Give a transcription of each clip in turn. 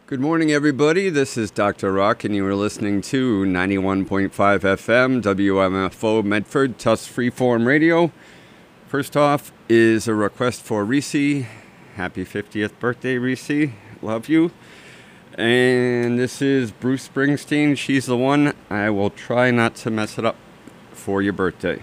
Good morning, everybody. This is Dr. Rock, and you are listening to 91.5 FM, WMFO Medford, Tufts Freeform Radio. First off is a request for Reese. Happy 50th birthday, Reese. Love you. And this is Bruce Springsteen, She's the One. I will try not to mess it up for your birthday.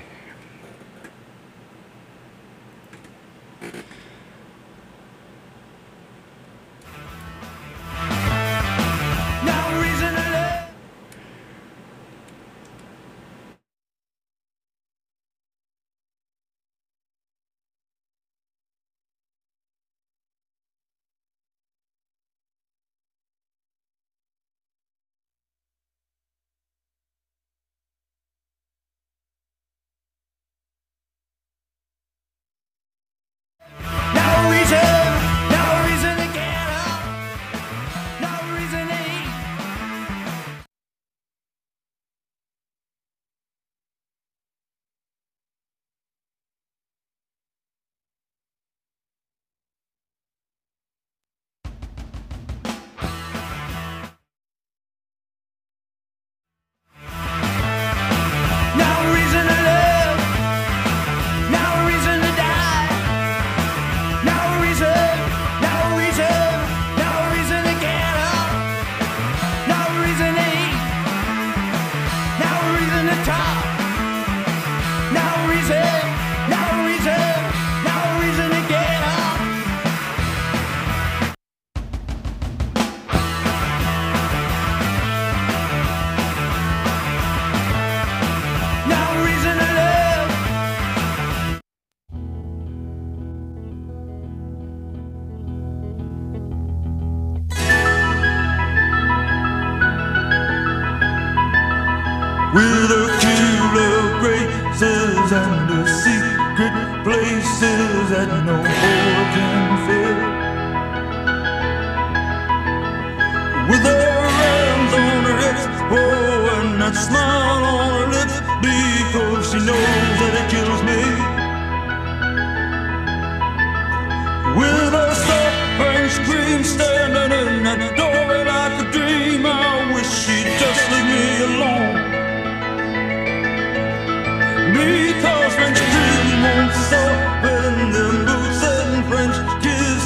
With a killer graces and the secret places that no war can fill. With her hands on her hips, oh, and that smile on her lips, because she knows that it kills me. With her soft French scream standing in that doorway like a dream, I wish she'd just leave me alone. Because French cream won't soften them boots and French kiss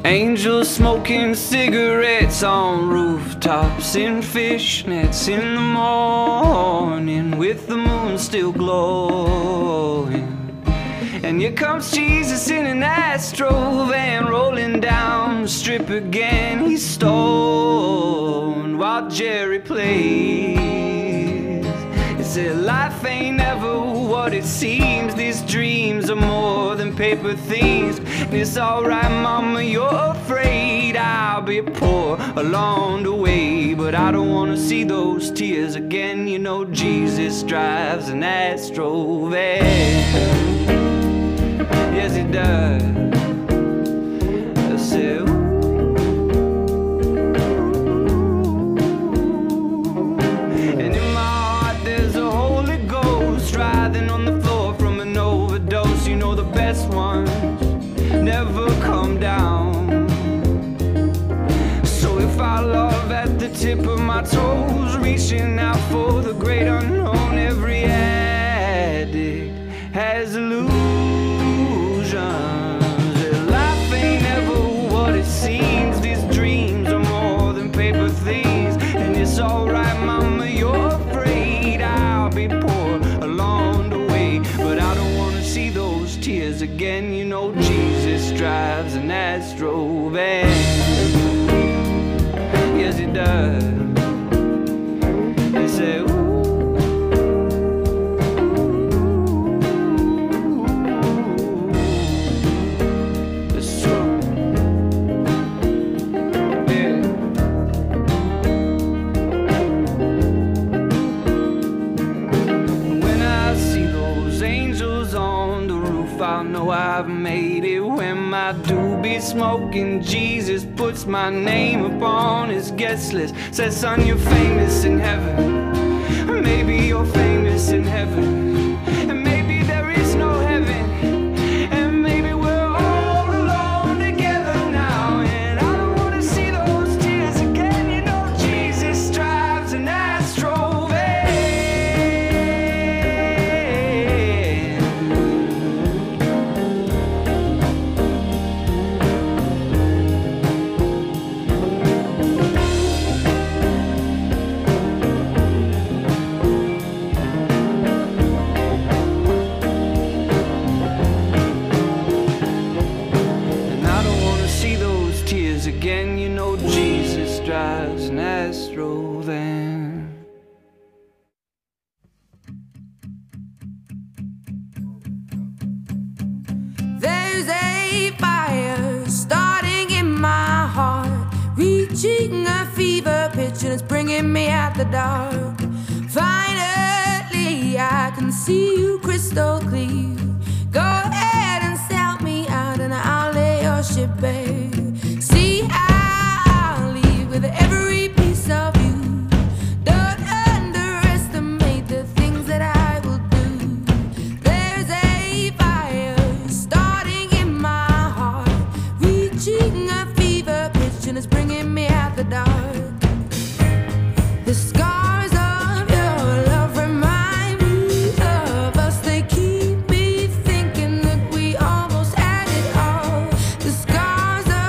Angels smoking cigarettes on rooftops in fishnets in the morning with the moon still glowing. And here comes Jesus in an Astro van rolling down the strip again. He's stoned while Jerry plays. He said life ain't ever what it seems. These dreams are more than paper things. And it's alright mama, you're afraid I'll be poor along the way, but I don't wanna see those tears again. You know Jesus drives an Astro van. Yes, he does. I said, ooh. And in my heart there's a Holy Ghost writhing on the floor from an overdose. You know the best ones never come down. So if I love at the tip of my toes, reaching out for the great unknown, every addict has illusions. Life ain't ever what it seems. These dreams are more than paper things. And it's alright mama, you're afraid I'll be poor along the way, but I don't wanna see those tears again. You know Jesus drives an Astro van. Yes he does. He said, ooh. I know I've made it when my doobie smoking Jesus puts my name upon his guest list. Says son, you're famous in heaven. Maybe you're famous in heaven, and maybe there is no heaven, and maybe we're all alone together now. And I don't wanna see those tears again. You know Jesus drives an Astro van. Again, you know Jesus drives an Astro van. There's a fire starting in my heart, reaching a fever pitch, and it's bringing me out the dark. Finally, I can see you crystal clear. Go ahead and sell me out, and I'll lay your ship bare. See, I'll leave with every piece of you. Don't underestimate the things that I will do. There's a fire starting in my heart, reaching a fever pitch, and it's bringing me out the dark. The scars of your love remind me of us. They keep me thinking that we almost had it all. The scars of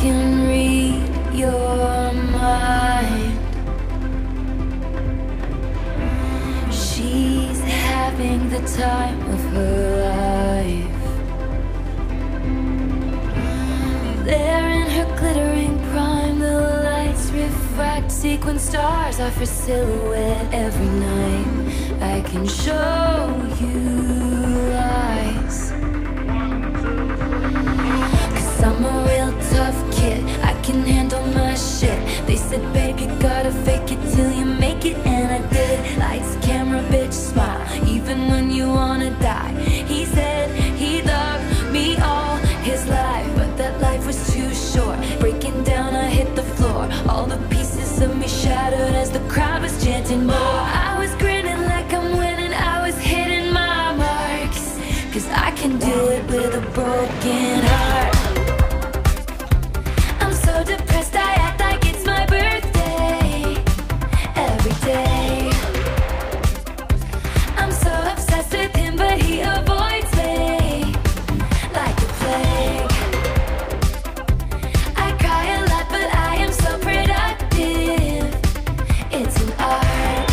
can read your mind. She's having the time of her life. There in her glittering prime, the lights refract. Sequin stars off her silhouette every night. I can show you lies, 'cause I'm a real tough kid. I can handle my shit. They said, babe, you gotta fake it till you make it, and I did. Lights, camera, bitch, smile, even when you wanna die. He said he loved me all his life, but that life was too short. Breaking down, I hit the floor. All the pieces of me shattered as the crowd was chanting more. I was grinning like I'm winning, I was hitting my marks, 'cause I can do it with a broken heart. I'm so depressed, I act like it's my birthday every day. I'm so obsessed with him, but he avoids me like a plague. I cry a lot, but I am so productive. It's an art.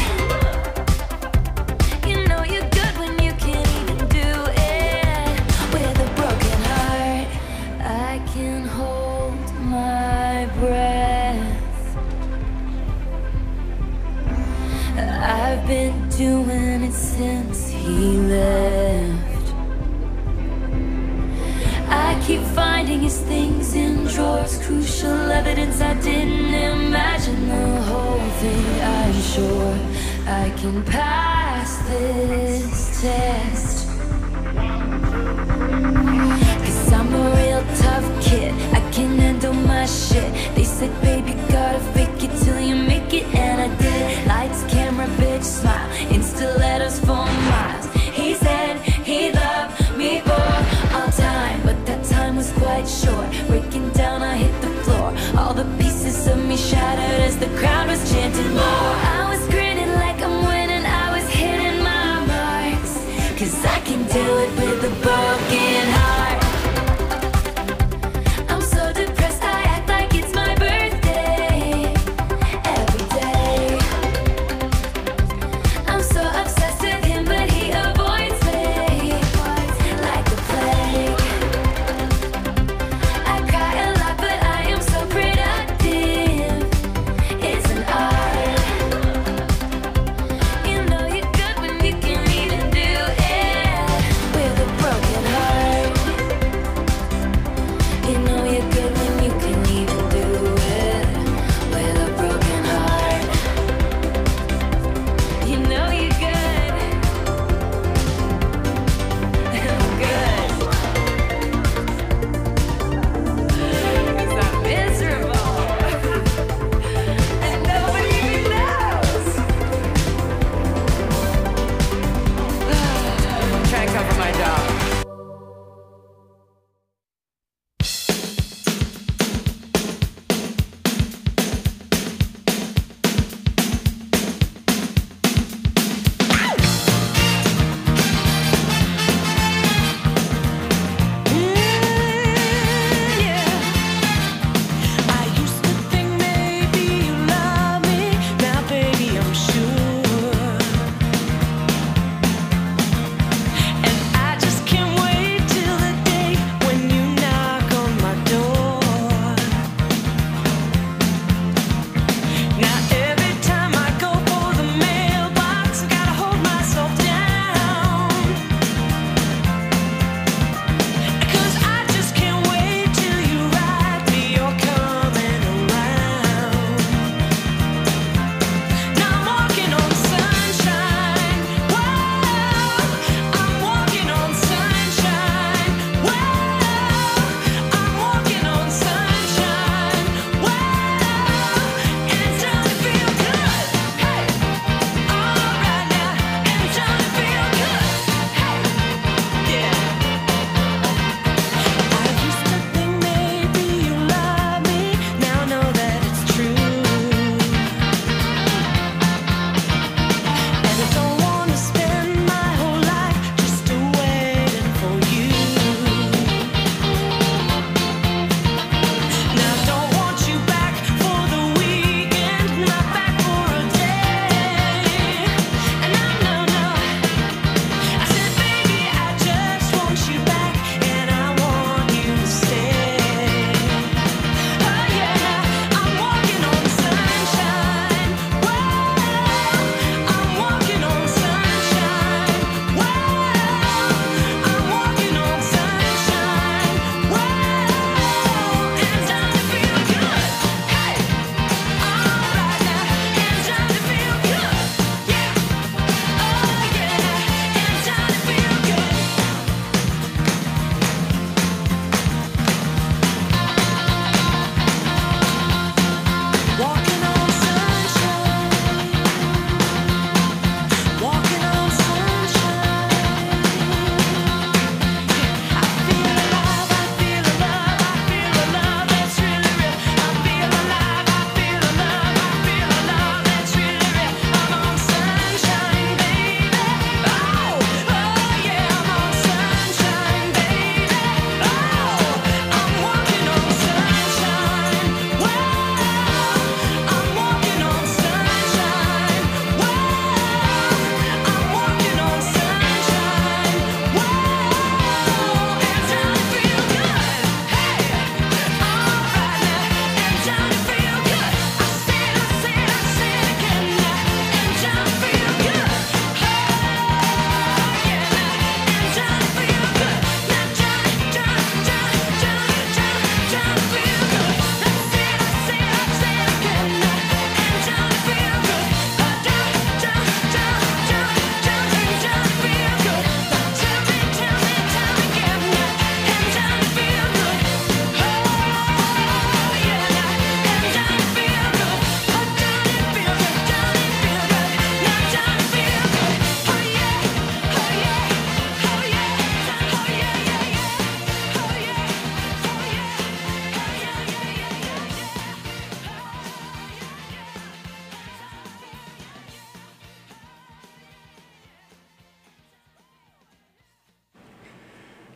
You know you're good when you can't even do it with a broken heart. I can hold my breath. I've been doing it since he left. I keep finding his things in drawers, crucial evidence I didn't imagine. The whole thing, I'm sure I can pass this test, 'cause I'm a real tough kid. I can handle my shit. They said, baby, you gotta fake it till you make it, and I did. Lights, camera, bitch, smile, Insta letters for miles. He said he loved me for all time, but that time was quite short. Breaking down, I hit the floor. All the pieces of me shattered as the crowd was chanting more. I was grinning like I'm winning, I was hitting my marks, 'cause I can do it with a broken heart. I'm so depressed, I act like it's my birthday every day. I'm so obsessed with him, but he avoids me like a plague. I cry a lot, but I am so productive. It's an art. You know you're good when you can even do it with a broken heart.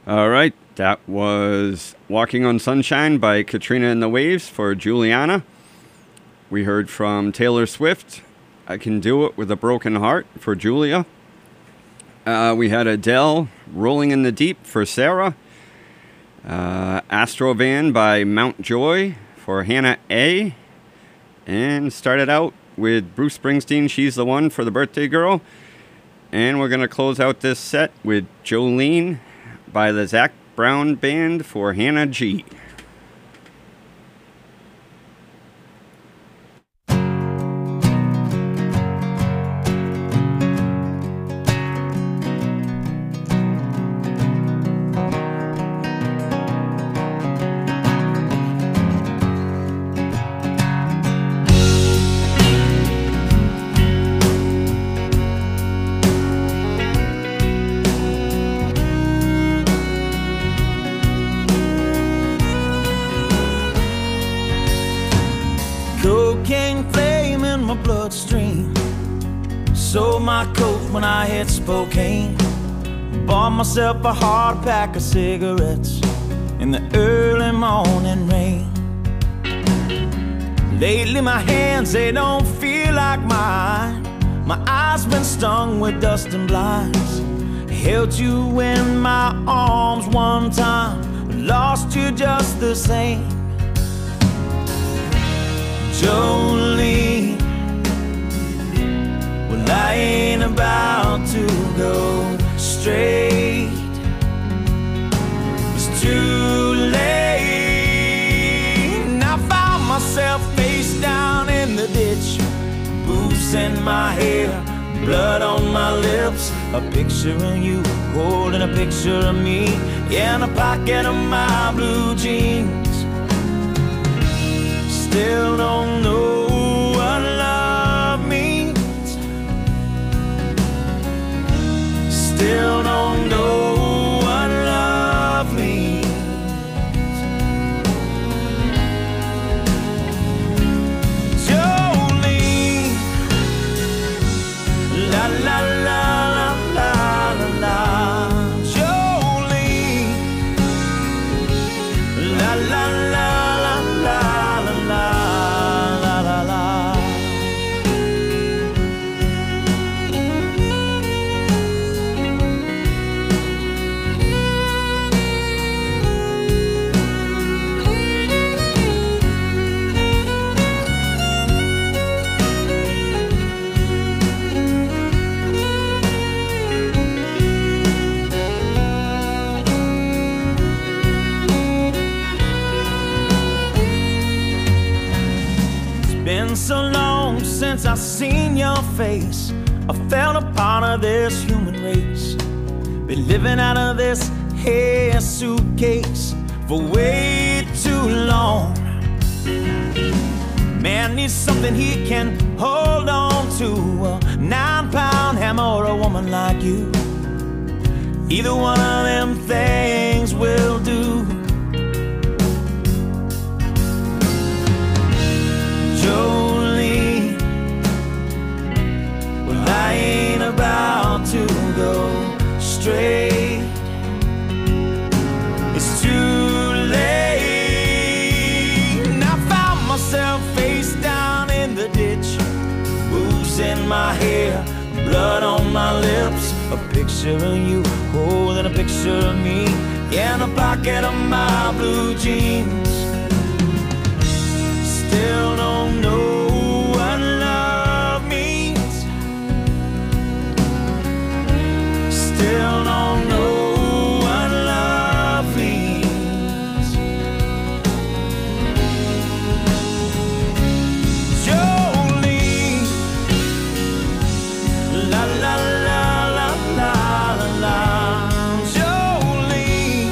All right, that was Walking on Sunshine by Katrina and the Waves for Juliana. We heard from Taylor Swift, I Can Do It With a Broken Heart for Julia. We had Adele, Rolling in the Deep for Sarah. Astrovan by Mount Joy for Hannah A. And started out with Bruce Springsteen, She's the One for the birthday girl. And we're going to close out this set with Jolene by the Zac Brown Band for Hannah G. Sold my coat when I hit Spokane. Bought myself a hard pack of cigarettes in the early morning rain. Lately my hands, they don't feel like mine. My eyes been stung with dust and blinds. Held you in my arms one time, lost you just the same. Jolene, I ain't about to go straight. It's too late. And I found myself face down in the ditch, boots in my hair, blood on my lips. A picture of you holding a picture of me in a pocket of my blue jeans. Still don't know what love means. Still don't know what love means. Jolene, la la la la la la la. Jolene, la la la la la la la la la. Been so long since I seen your face. I felt a part of this human race. Been living out of this hair suitcase for way too long. Man needs something he can hold on to, a 9-pound hammer or a woman like you. Either one of them things will do. Jolene, well I ain't about to go straight. It's too late. And I found myself face down in the ditch, booze in my hair, blood on my lips. A picture of you holding a picture of me in a pocket of my blue jeans. Still don't know what love means. Still don't know what love means. Jolene, la la la la la la la. Jolene,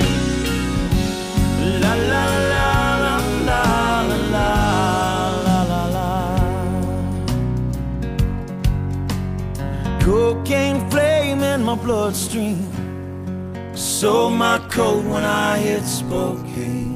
la la la la la la la la. Cocaine flame in my bloodstream. Sold my coat when I hit Spokane.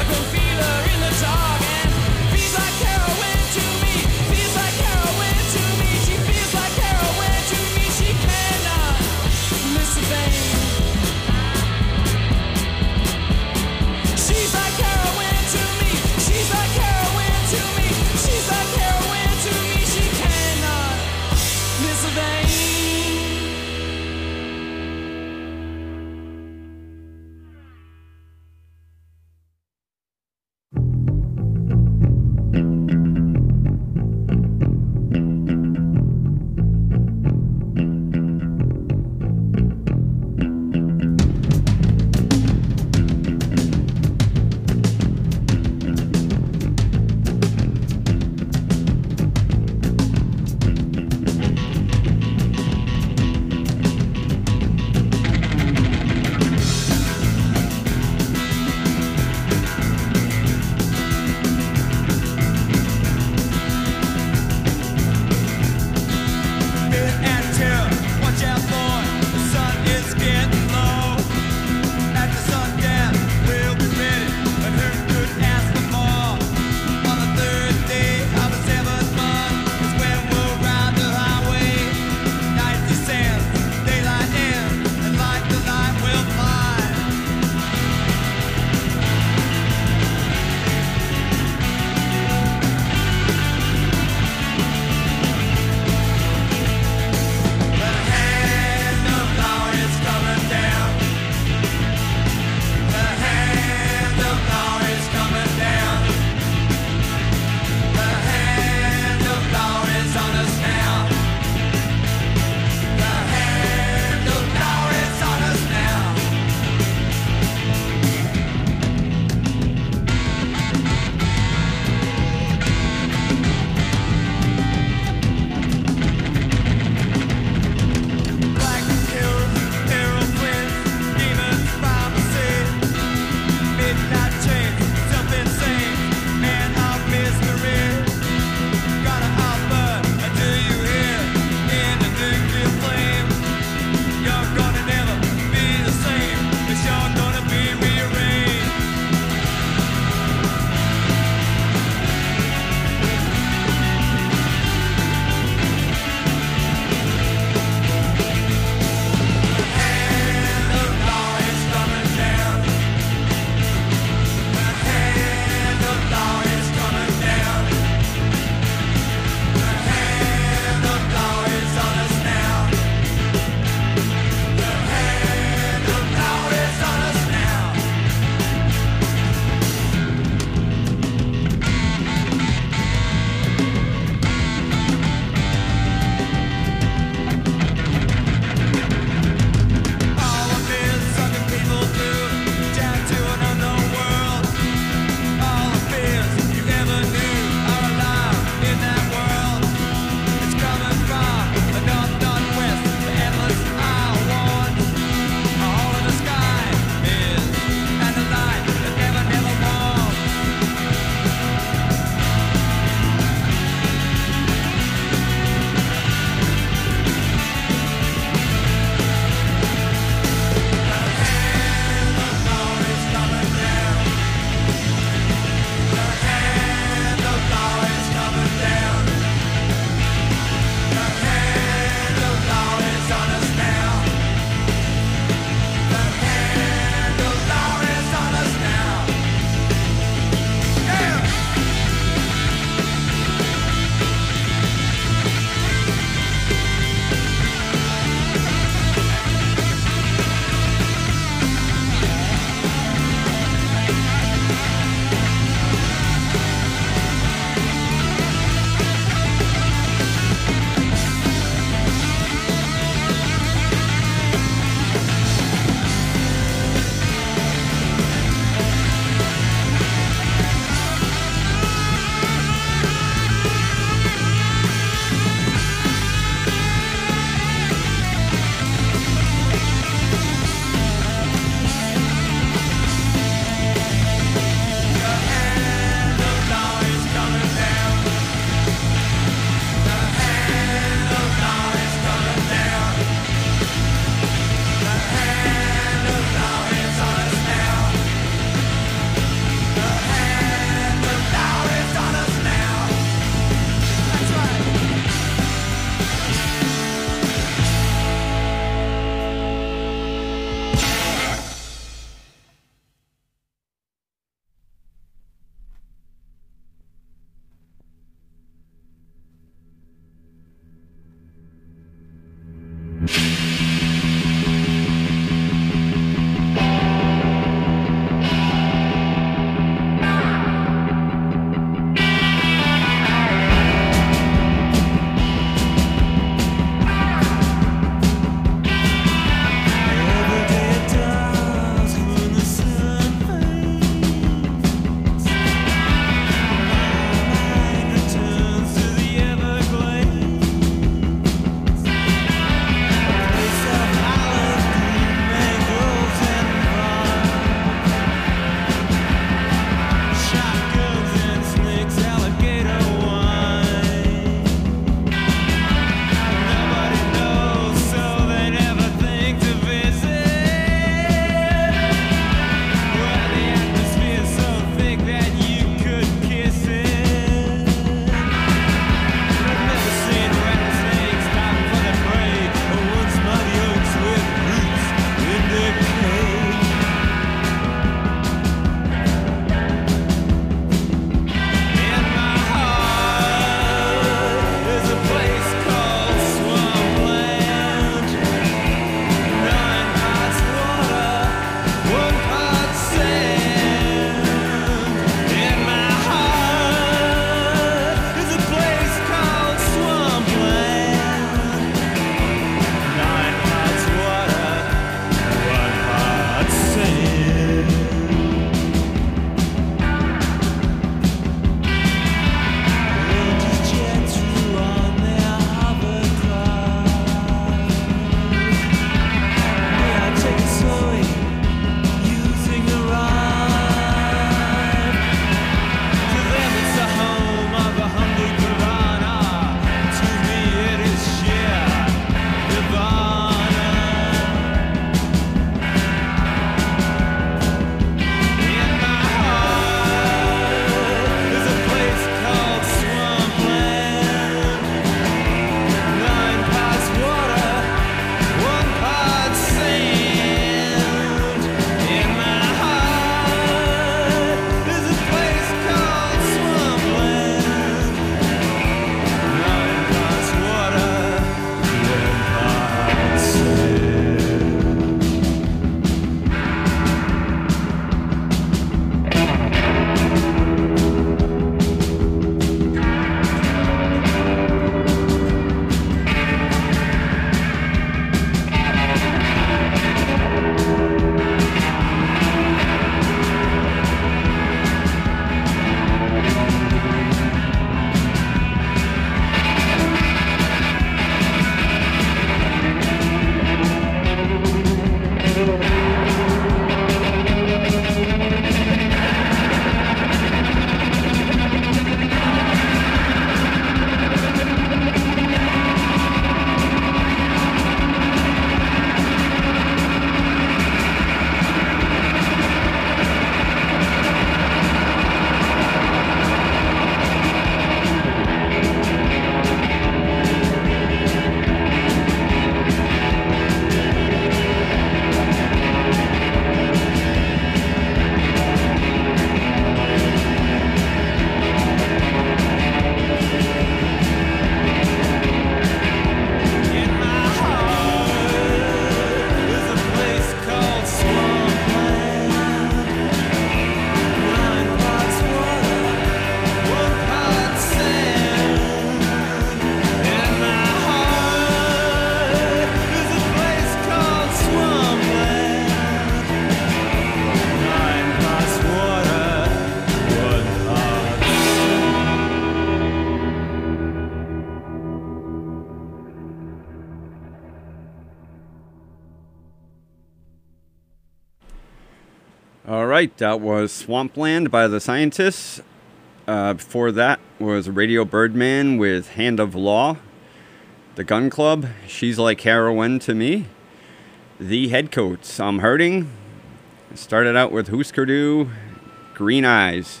All right, that was Swampland by the Scientists. Before that was Radio Birdman with Hand of Law. The Gun Club, She's Like Heroin to Me. The Headcoats, I'm Hurting. Started out with Husker Du, Green Eyes.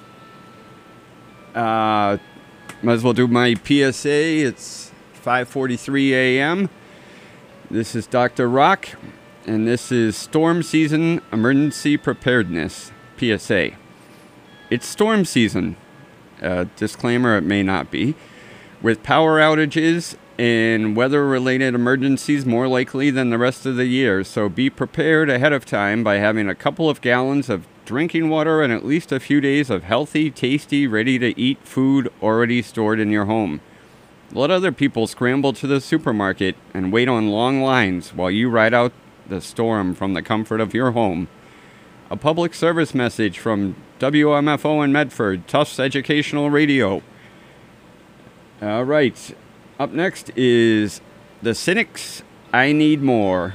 Might as well do my PSA. It's 5:43 a.m. This is Dr. Rock, and this is Storm Season Emergency Preparedness, PSA. It's storm season. Disclaimer, it may not be. With power outages and weather-related emergencies more likely than the rest of the year, so be prepared ahead of time by having a couple of gallons of drinking water and at least a few days of healthy, tasty, ready-to-eat food already stored in your home. Let other people scramble to the supermarket and wait on long lines while you ride out the storm from the comfort of your home. A public service message from WMFO in Medford, Tufts Educational Radio. All right. Up next is The Cynics, I Need More.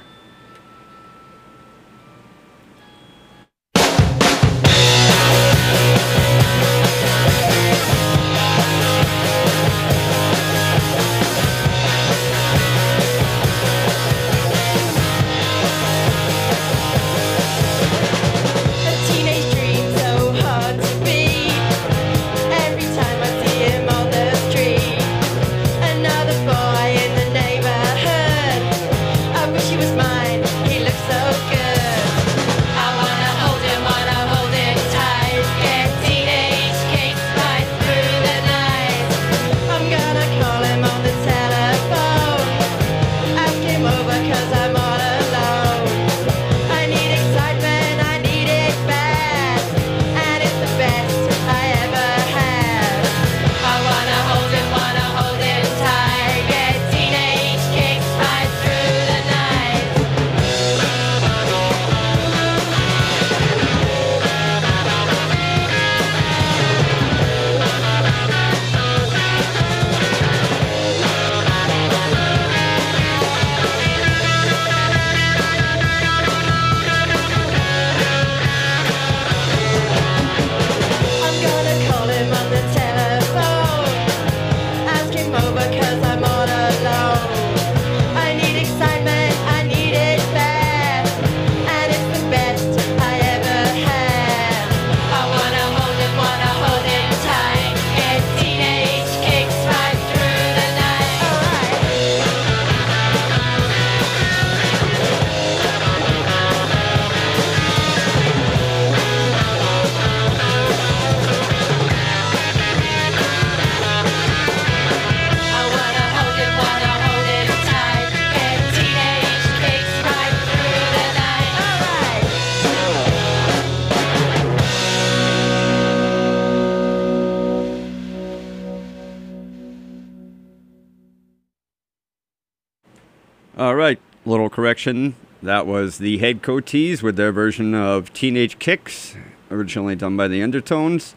All right, little correction. That was the Headcoatees with their version of Teenage Kicks, originally done by the Undertones.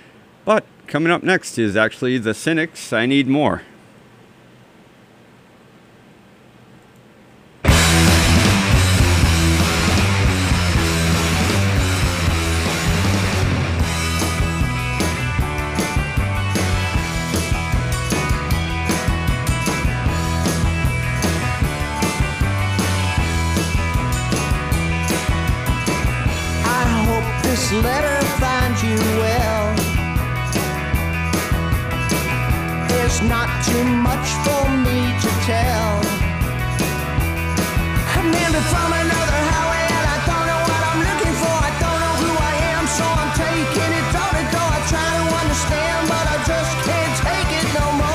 But coming up next is actually the Cynics, I Need More. This letter finds you well. There's not too much for me to tell. I'm never from another highway and I don't know what I'm looking for. I don't know who I am, so I'm taking it door to door. I try to understand, but I just can't take it no more.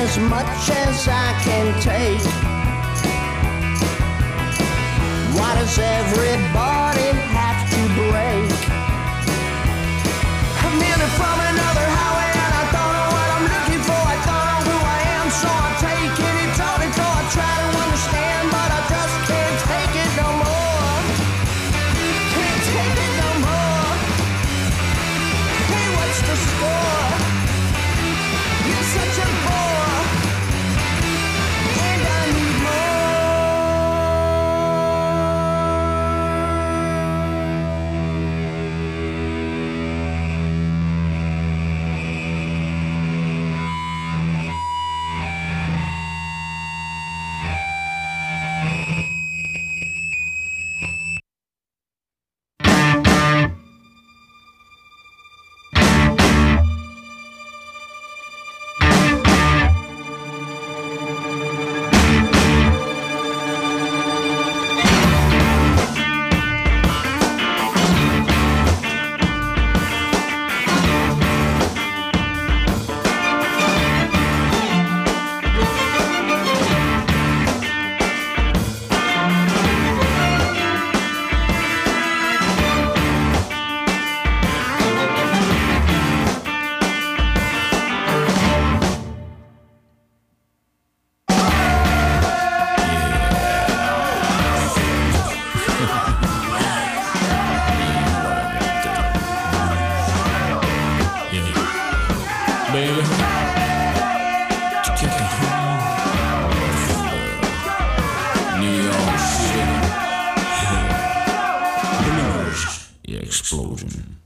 as much as I can take. Why does everybody have to break? I'm nearly from another highway and I don't know what I'm looking for. I don't know who I am, so I'm taking it toe to toe. I try to understand, but I just can't take it no more. Can't take it no more. Hey, what's the score? You're such a bore, and I need more. Explosion.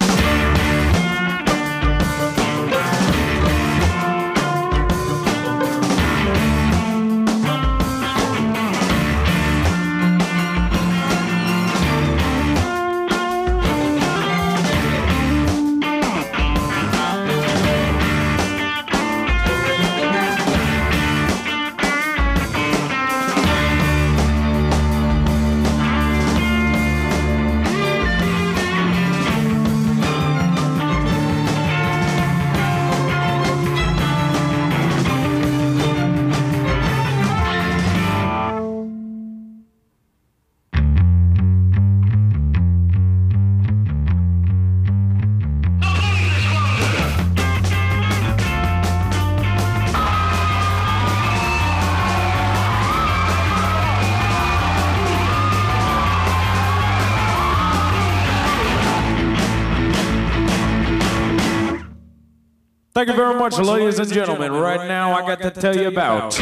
Thank you very much, ladies and gentlemen. Right now, I got to tell you about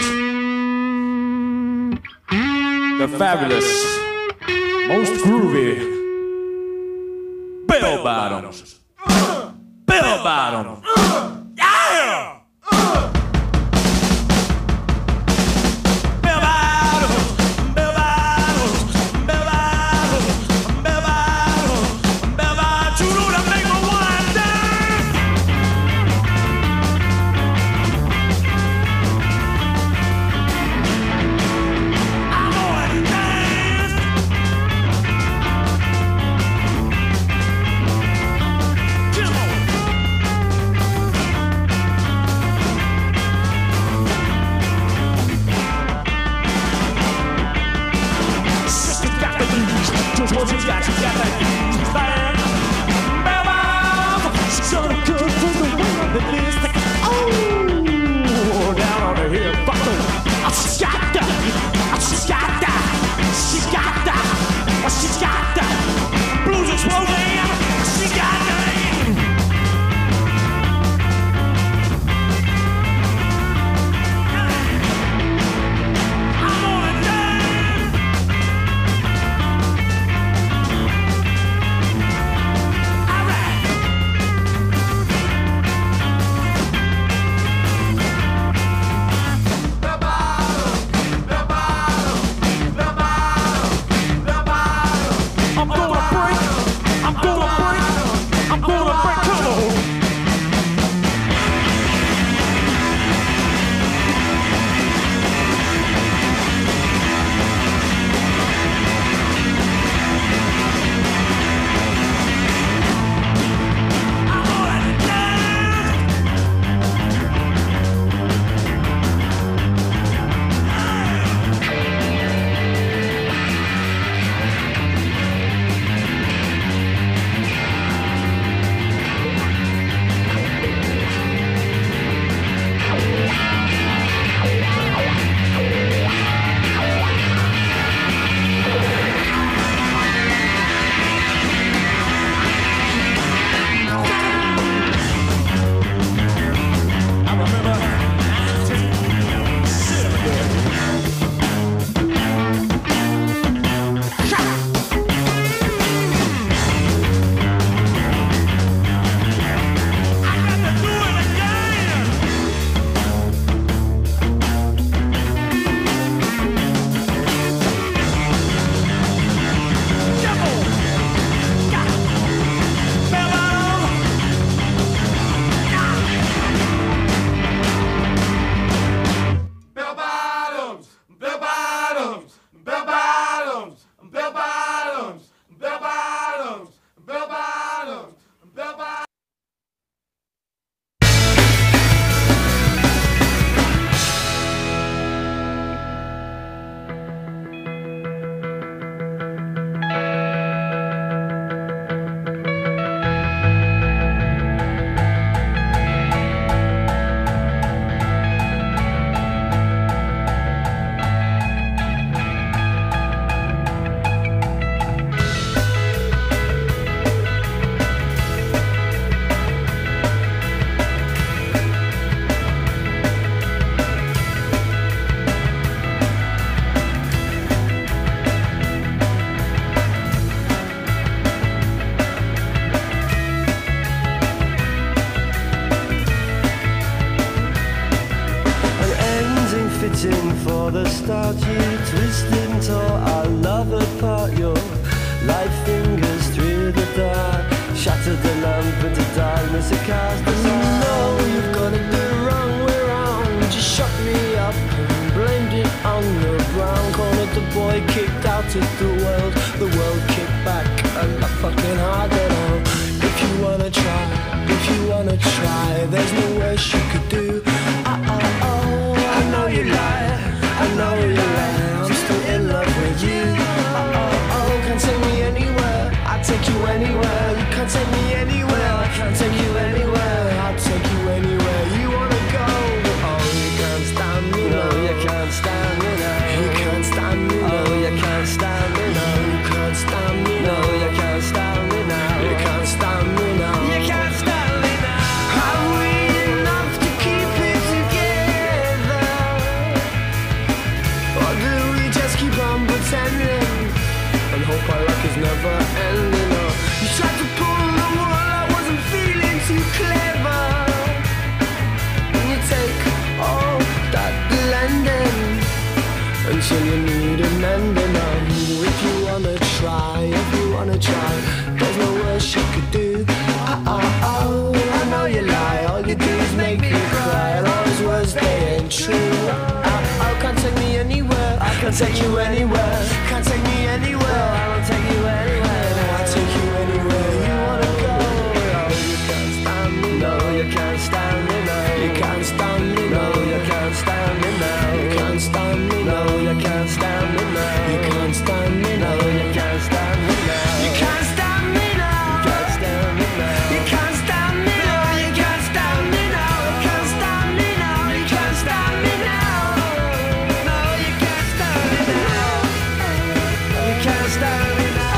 the fabulous, most groovy Bell Bottoms. Bell Bottoms. Yeah! Bell Bottoms. Bell Bottoms. Bell Bottoms. Bell Bottoms. Bell Bottoms. You know that make me wanna dance. I wanna dance. Come on. before the start. You twisted and tore our love apart. Your light fingers through the dark shattered the lamp into darkness it cast us all. You know you've got it the wrong way round. You shut me up and blamed it on the ground. Cornered the boy, kicked out of the world kicked back a lot fucking harder now. If you wanna try, there's no worse you could do. I know you lie, I'm still in love with you. Can't take me anywhere, I'll take you anywhere. You can't take me anywhere, I can't take you anywhere. I'll take you anywhere you wanna go. Oh, you can't stand me, no, you can't stand me now. You can't stand me, no, you can't stand me now. You can't stand me, no, you can't stand me now. You can't stand me now. You can't stand me now. Are we enough to keep it together? Or do we just keep on pretending and hope our luck is never ending? Or you tried to pull the wool, I wasn't feeling too clever. And you take all that blending until you need a mending. If you wanna try, there's no worse you could do. I know you lie, all you do is make me cry. And all those words, they ain't true. Can't take me anywhere, I can't take you anywhere. Can't take me anywhere, I won't take you anywhere. I'll take you anywhere you wanna go. Oh, you can't stand me, no, you can't stand me, no. You can't stand me, no, you can't stand me now. You can't stand me, no, you can't stand me now. You can't stand me, no, you can't stand me now. You can't stand me now. You can't stand me now. You can't stand me now. You can't stand me now. You can't stand me now. You can't stand me now. No, you can't stand me now. You can't stand me now.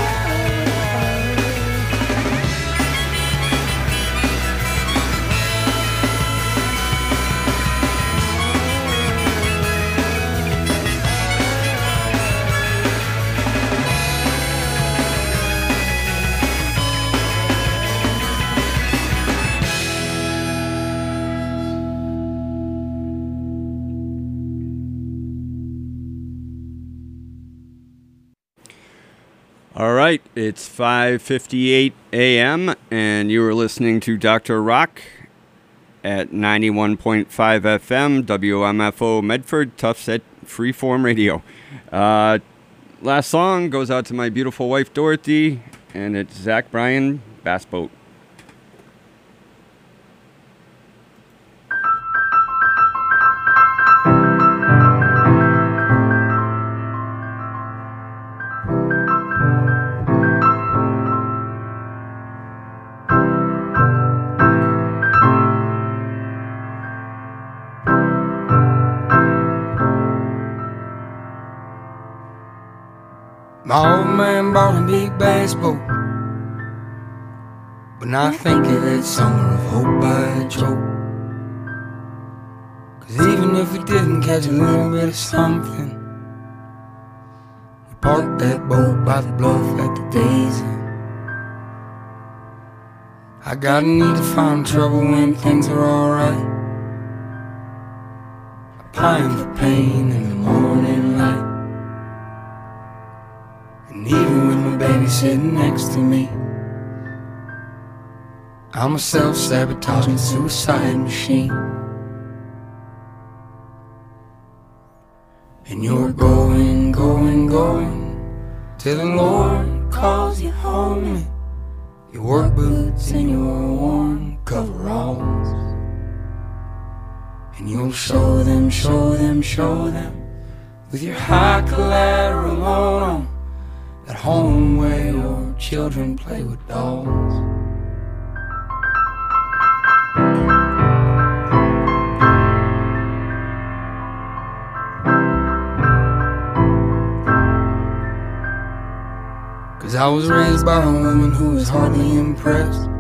All right, it's 5:58 a.m. and you are listening to Dr. Rock at 91.5 FM, WMFO Medford, Tufts Freeform Radio. Last song goes out to my beautiful wife, Dorothy, and it's Zach Bryan, Bass Boat. My old man bought a big bass boat. When I think of that summer of hope I choke. 'Cause even if we didn't catch a little bit of something, we parked that boat by the bluff at the Daisy. I got a need to find trouble when things are alright. I pine for pain in the morning light. And even with my baby sitting next to me, I'm a self-sabotaging suicide machine. And you're going, going, going till the Lord calls you home. Your work boots and your warm coveralls. And you'll show them, show them, show them with your high collateral on, at home where your children play with dolls. Cause I was raised by a woman who was hardly impressed